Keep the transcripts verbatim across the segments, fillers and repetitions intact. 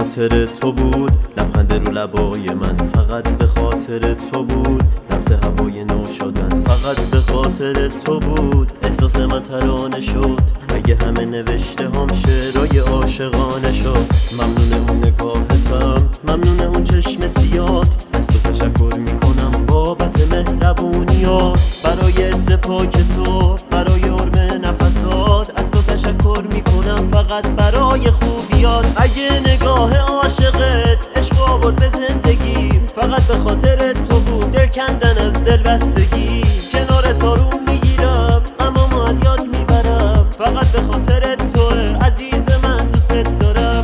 خاطر تو بود، لبخند رو لبای من فقط به خاطر تو بود، لمس هوای نو شدن فقط به خاطر تو بود. احساس من ترانه شد اگه همه نوشته هم شعرهای عاشقانه شد. ممنون اون نگاهتم، ممنون اون چشم سیات، از تو تشکر میکنم بابت مهربونیات. برای سپاک تو، برای عرم نفسات، از تو تشکر میکنم فقط برای خوبیات. اگه نگاه عاشقت عشق آورد به زندگی، فقط به خاطر تو بود، دل کندن از دل بستگی. کنار تارون میگیرم اما از یاد میبرم، فقط به خاطر توه عزیز من دوست دارم.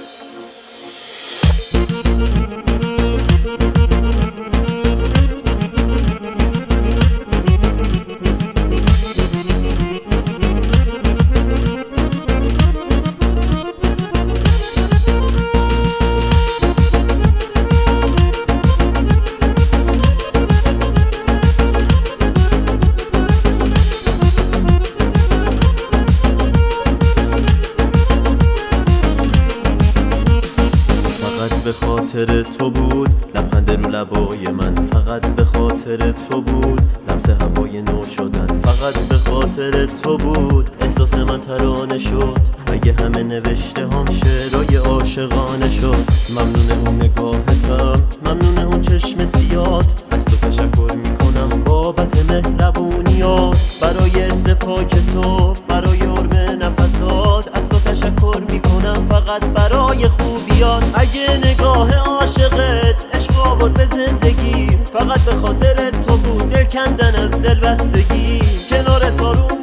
به خاطر تو بود، لبخند رو لبای من فقط به خاطر تو بود، لمس هوای نو شدن فقط به خاطر تو بود. احساس من ترانه شد اگه همه نوشته هم شعرهای عاشقانه شد. ممنون اون نگاهتم، ممنون اون چشم سیات، از تو تشکر میکنم بابت مهربونیات. برای سپاک تو، برای عرم نفسات، از تو تشکر میکنم فقط برای خوبیات. اگه نگاه عاشقت عشق آورد به زندگی، فقط به خاطر تو بود، دل کندن از دل بستگی. کنار تارون